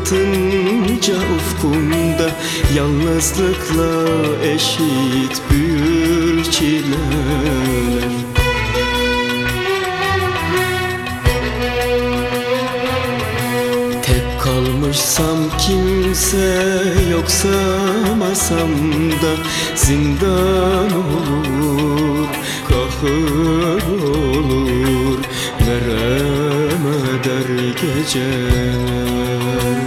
parlatınca ufkumda yalnızlıkla eşit büyür çileler. Tek kalmışsam kimse yoksa masamda zindan olur, kahır olur, verem eder geceler.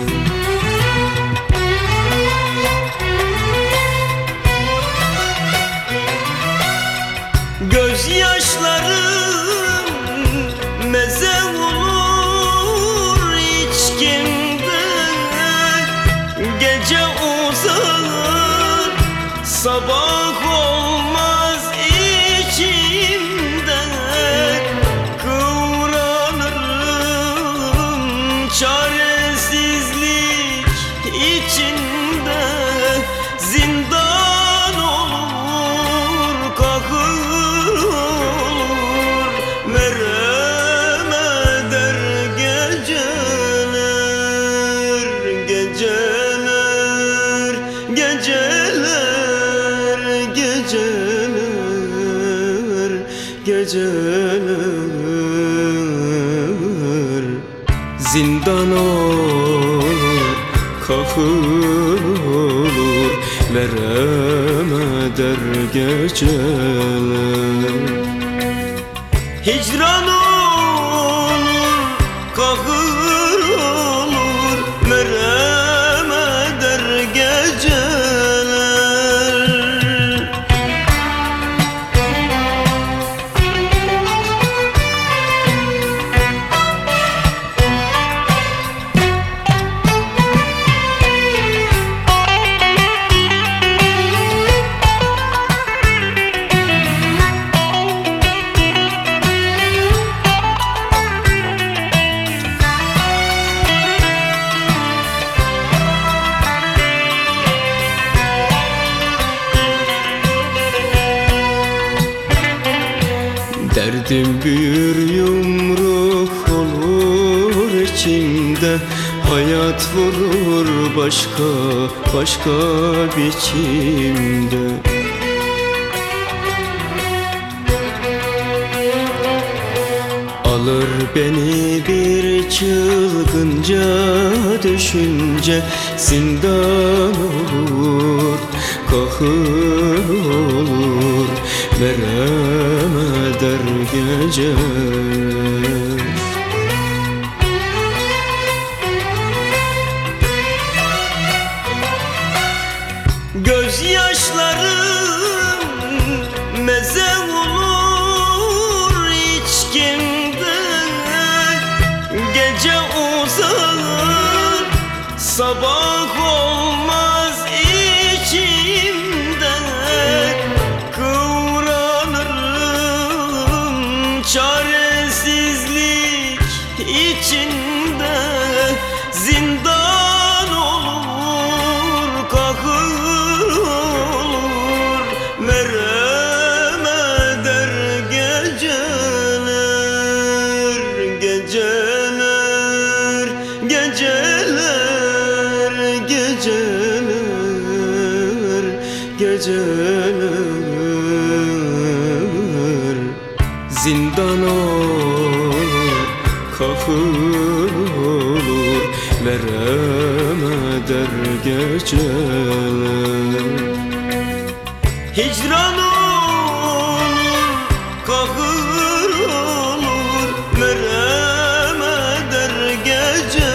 Gözyaşlarım meze olur içkimde, gece uzar sabah olmaz içimde. Kıvranırım çaresizlik içinde, zindan olur, kahır olur, merhem eder geceler, geceler, geceler, geceler, geceler. Zindan olur, kahır olur, verem eder geceler. Hicran olur, kahır olur, merhem eder geceler. Derdim büyür yumruk olur içimde, hayat vurur başka başka biçimde. Alır beni bir çılgınca düşünce, zindan olur, kahır olur, verem eder geceler. Gözyaşlarım meze olur içkimde, gece uzar sabah olmaz içimde. Kıvranırım çaresizlik içinde, zindan olur, kahır olur, merhem eder geceler, geceler, geceler, geceler, geceler. Zindan olur, kahır olur, verem eder geceler. Hicran olur, kahır olur, merhem eder geceler.